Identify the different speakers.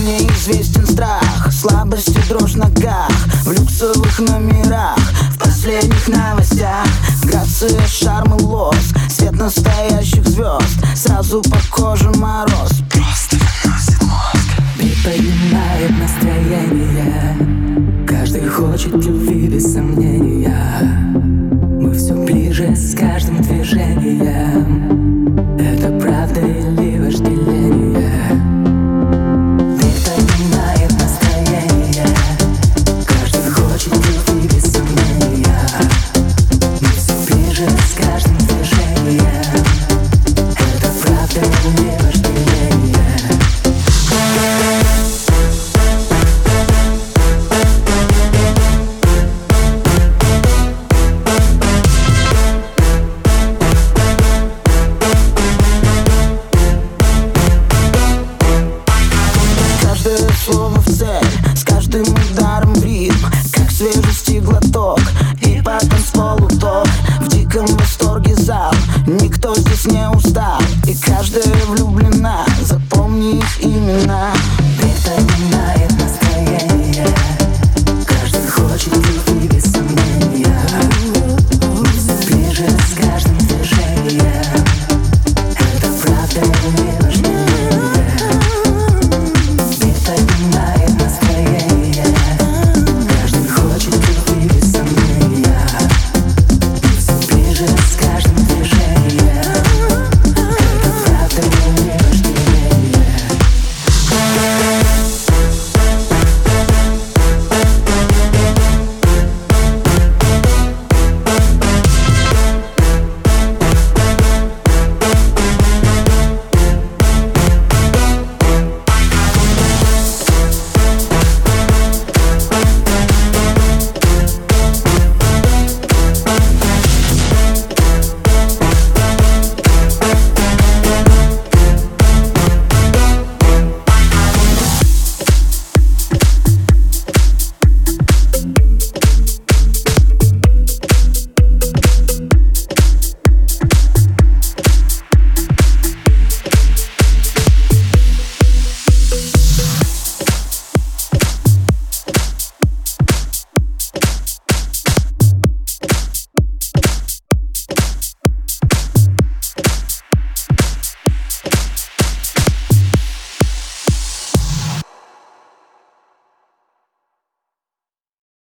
Speaker 1: мне известен страх, слабость и дрожь в ногах, в люксовых номерах, в последних новостях. Грация, шарм и лоск, свет настоящих звезд, сразу по коже мороз. Просто выносит мозг.
Speaker 2: Приподнимает настроение, каждый хочет любви без сомнения. Мы все ближе с каждым движением. Это правда или вожделение? Приподнимает настроение, каждый хочет любви без сомнения. Мы все ближе с каждым движением. Это правда или вожделение?
Speaker 1: Слово в цель, с каждым ударом в ритм, как свежести глоток, и по танцполу ток. В диком восторге зал, никто здесь не устал, и каждая влюблена, запомни их имена.